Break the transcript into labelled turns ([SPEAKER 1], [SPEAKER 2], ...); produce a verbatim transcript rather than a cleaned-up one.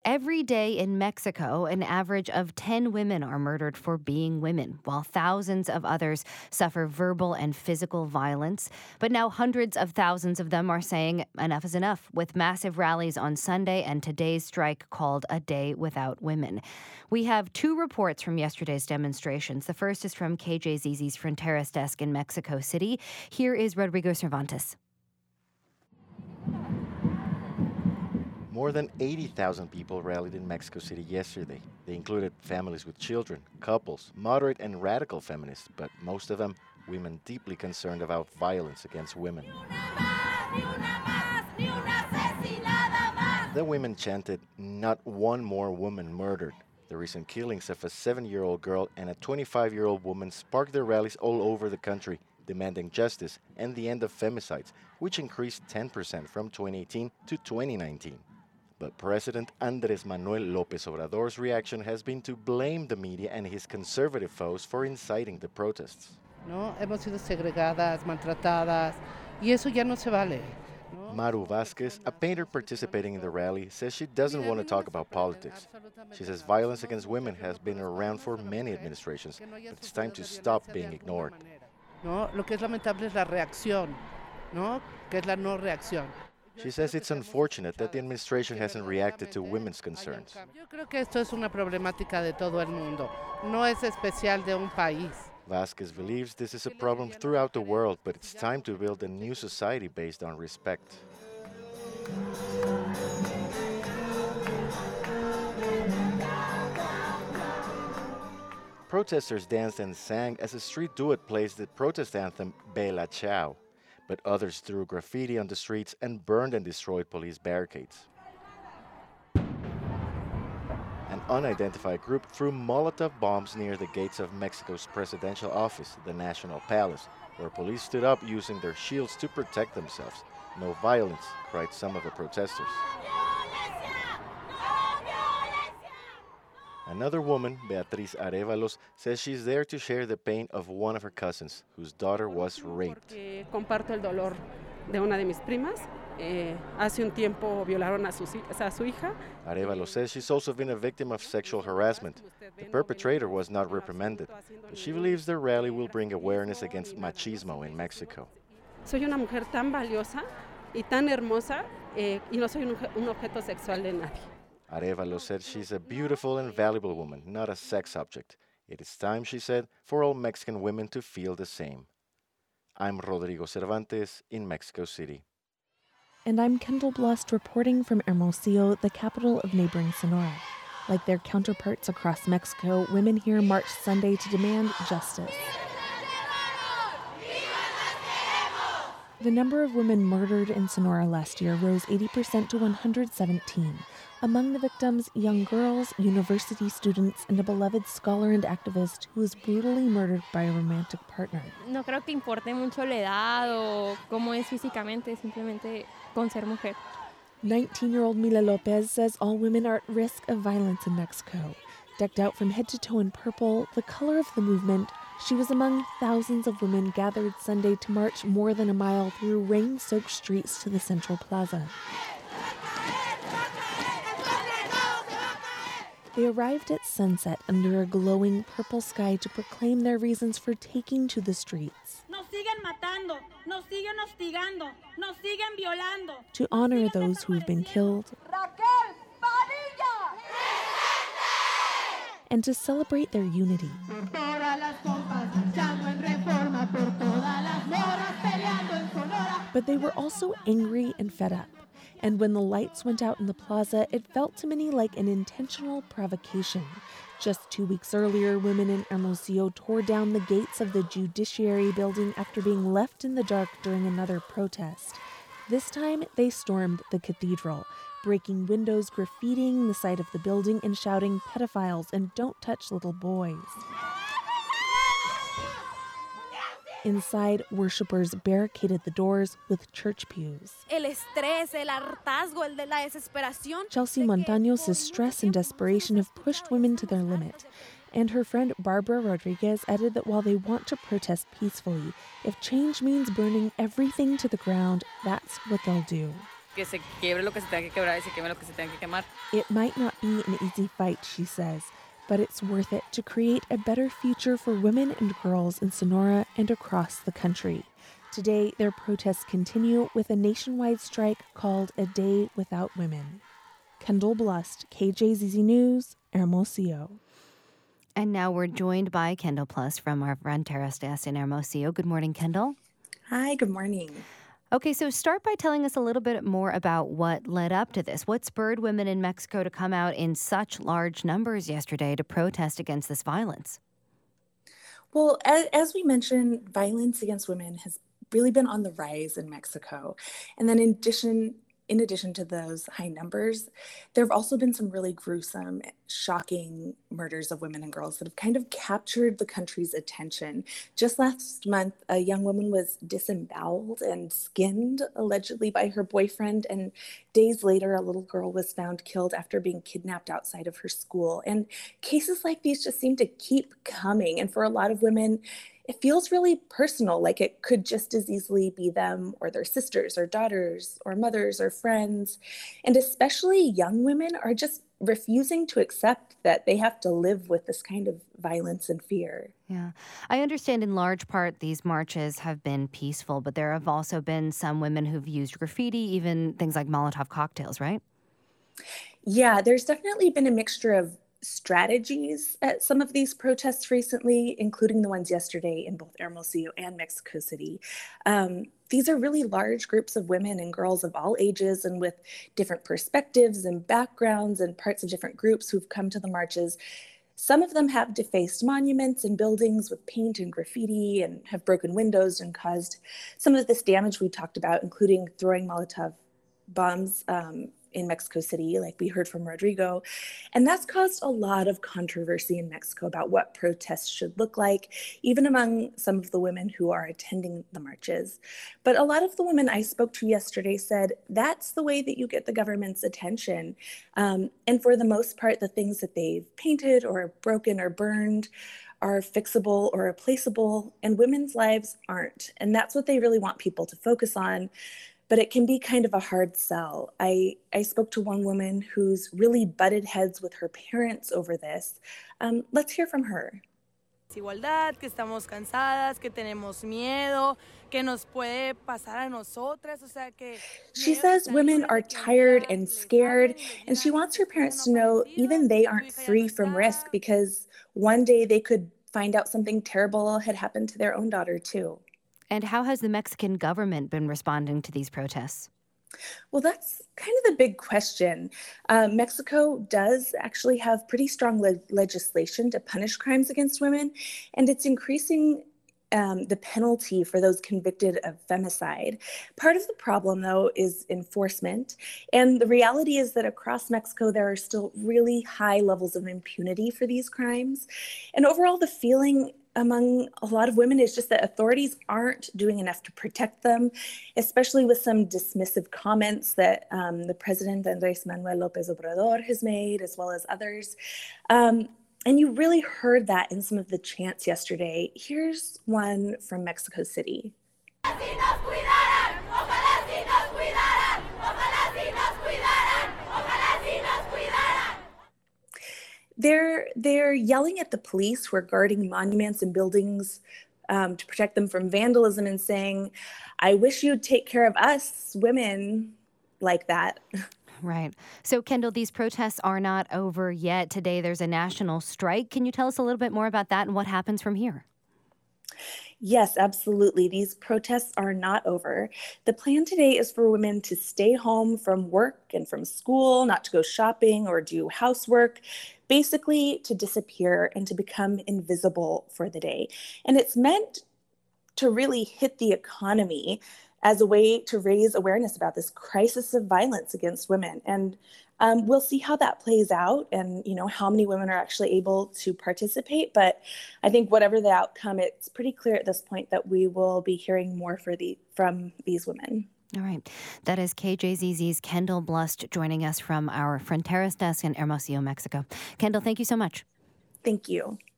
[SPEAKER 1] Every day in Mexico, an average of ten women are murdered for being women, while thousands of others suffer verbal and physical violence. But now hundreds of thousands of them are saying enough is enough, with massive rallies on Sunday and today's strike called A Day Without Women. We have two reports from yesterday's demonstrations. The first is from K J Z Z's Fronteras desk in Mexico City. Here is Rodrigo Cervantes.
[SPEAKER 2] More than eighty thousand people rallied in Mexico City yesterday. They included families with children, couples, moderate and radical feminists, but most of them women deeply concerned about violence against women. The women chanted, "Not one more woman murdered." The recent killings of a seven-year-old girl and a twenty-five-year-old woman sparked their rallies all over the country, demanding justice and the end of femicides, which increased ten percent from twenty eighteen to twenty nineteen. But President Andrés Manuel López Obrador's reaction has been to blame the media and his conservative foes for inciting the protests.
[SPEAKER 3] No, hemos sido segregadas, maltratadas, y eso ya no se vale.
[SPEAKER 2] Maru Vázquez, a painter participating in the rally, says she doesn't want to talk about politics. She says violence against women has been around for many administrations, but it's time to stop being ignored.
[SPEAKER 3] No, lo que es lamentable es la reacción, no, que es la no reacción.
[SPEAKER 2] She says it's unfortunate that the administration hasn't reacted to women's concerns.
[SPEAKER 3] Yo creo que esto es una problemática de todo el mundo, no es especial de un país.
[SPEAKER 2] Vázquez believes this is a problem throughout the world, but it's time to build a new society based on respect. Protesters danced and sang as a street duet plays the protest anthem Bella Ciao, but others threw graffiti on the streets and burned and destroyed police barricades. An unidentified group threw Molotov bombs near the gates of Mexico's presidential office, the National Palace, where police stood up using their shields to protect themselves. "No violence," cried some of the protesters. Another woman, Beatriz Arévalos, says she's there to share the pain of one of her cousins, whose daughter was raped.
[SPEAKER 4] Comparto el dolor de una de mis primas. Eh, hace un tiempo violaron a su, a su hija.
[SPEAKER 2] Arévalos says she's also been a victim of sexual harassment. The perpetrator was not reprimanded, but she believes the rally will bring awareness against machismo in Mexico.
[SPEAKER 4] Soy una mujer tan valiosa y tan hermosa eh, y no soy un, un objeto sexual de nadie.
[SPEAKER 2] Arévalos said she's a beautiful and valuable woman, not a sex object. It is time, she said, for all Mexican women to feel the same. I'm Rodrigo Cervantes in Mexico City.
[SPEAKER 5] And I'm Kendall Blust reporting from Hermosillo, the capital of neighboring Sonora. Like their counterparts across Mexico, women here marched Sunday to demand justice. The number of women murdered in Sonora last year rose eighty percent to one hundred seventeen. Among the victims, young girls, university students, and a beloved scholar and activist who was brutally murdered by a romantic partner.
[SPEAKER 6] No creo que importe mucho la edad o cómo es físicamente, simplemente con ser mujer.
[SPEAKER 5] nineteen-year-old Mila Lopez says all women are at risk of violence in Mexico. Decked out from head to toe in purple, the color of the movement, she was among thousands of women gathered Sunday to march more than a mile through rain-soaked streets to the Central Plaza. They arrived at sunset under a glowing purple sky to proclaim their reasons for taking to the streets.
[SPEAKER 7] Nos siguen matando, nos siguen hostigando, nos siguen violando.
[SPEAKER 5] To honor those who have been killed.
[SPEAKER 7] Raquel Padilla!
[SPEAKER 5] And to celebrate their unity. But they were also angry and fed up. And when the lights went out in the plaza, it felt to many like an intentional provocation. Just two weeks earlier, women in Hermosillo tore down the gates of the Judiciary building after being left in the dark during another protest. This time, they stormed the cathedral, breaking windows, graffitiing the side of the building, and shouting pedophiles and don't touch little boys. Inside, worshippers barricaded the doors with church pews.
[SPEAKER 8] El estrés, el hartazgo, el de la desesperación.
[SPEAKER 5] Chelsea Montaño says stress and desperation have pushed women to their limit. And her friend Barbara Rodriguez added that while they want to protest peacefully, if change means burning everything to the ground, that's what they'll do.
[SPEAKER 9] Que se quiebre lo que se tenga que quebrar y se queme lo que se tenga que quemar.
[SPEAKER 5] It might not be an easy fight, she says, but it's worth it to create a better future for women and girls in Sonora and across the country. Today, their protests continue with a nationwide strike called A Day Without Women. Kendall Blust, K J Z Z News, Hermosillo.
[SPEAKER 1] And now we're joined by Kendall Plus from our Fronteras desk in Hermosillo. Good morning, Kendall.
[SPEAKER 10] Hi, good morning.
[SPEAKER 1] Okay, so start by telling us a little bit more about what led up to this. What spurred women in Mexico to come out in such large numbers yesterday to protest against this violence?
[SPEAKER 10] Well, as, as we mentioned, violence against women has really been on the rise in Mexico. And then in addition, in addition to those high numbers, there have also been some really gruesome, shocking murders of women and girls that have kind of captured the country's attention. Just last month, a young woman was disemboweled and skinned, allegedly by her boyfriend. And days later, a little girl was found killed after being kidnapped outside of her school. And cases like these just seem to keep coming. And for a lot of women, it feels really personal, like it could just as easily be them or their sisters or daughters or mothers or friends. And especially young women are just refusing to accept that they have to live with this kind of violence and fear.
[SPEAKER 1] Yeah. I understand in large part these marches have been peaceful, but there have also been some women who've used graffiti, even things like Molotov cocktails, right?
[SPEAKER 10] Yeah, there's definitely been a mixture of strategies at some of these protests recently, including the ones yesterday in both Hermosillo and Mexico City. Um, these are really large groups of women and girls of all ages and with different perspectives and backgrounds and parts of different groups who've come to the marches. Some of them have defaced monuments and buildings with paint and graffiti and have broken windows and caused some of this damage we talked about, including throwing Molotov bombs um, in Mexico City, like we heard from Rodrigo. And that's caused a lot of controversy in Mexico about what protests should look like, even among some of the women who are attending the marches. But a lot of the women I spoke to yesterday said that's the way that you get the government's attention. Um, and for the most part, the things that they've painted or broken or burned are fixable or replaceable, and women's lives aren't. And that's what they really want people to focus on. But it can be kind of a hard sell. I, I spoke to one woman who's really butted heads with her parents over this. Um, let's hear from her.
[SPEAKER 11] Desigualdad, que estamos cansadas, que tenemos miedo, que nos puede pasar a nosotras, o sea que
[SPEAKER 10] She says women are tired and scared, and she wants her parents to know even they aren't free from risk because one day they could find out something terrible had happened to their own daughter too.
[SPEAKER 1] And how has the Mexican government been responding to these protests?
[SPEAKER 10] Well, that's kind of the big question. Uh, Mexico does actually have pretty strong le- legislation to punish crimes against women, and it's increasing um, the penalty for those convicted of femicide. Part of the problem, though, is enforcement. And the reality is that across Mexico, there are still really high levels of impunity for these crimes. And overall, the feeling among a lot of women is just that authorities aren't doing enough to protect them, especially with some dismissive comments that um, the president, Andrés Manuel López Obrador, has made, as well as others. Um, and you really heard that in some of the chants yesterday. Here's one from Mexico City. They're, they're yelling at the police who are guarding monuments and buildings um, to protect them from vandalism and saying, I wish you'd take care of us women like that.
[SPEAKER 1] Right. So, Kendall, these protests are not over yet. Today there's a national strike. Can you tell us a little bit more about that and what happens from here?
[SPEAKER 10] Yes, absolutely. These protests are not over. The plan today is for women to stay home from work and from school, not to go shopping or do housework, basically to disappear and to become invisible for the day. And it's meant to really hit the economy as a way to raise awareness about this crisis of violence against women. And um, we'll see how that plays out and, you know, how many women are actually able to participate. But I think whatever the outcome, it's pretty clear at this point that we will be hearing more for the, from these women.
[SPEAKER 1] All right. That is K J Z Z's Kendall Blust joining us from our Fronteras desk in Hermosillo, Mexico. Kendall, thank you so much.
[SPEAKER 10] Thank you.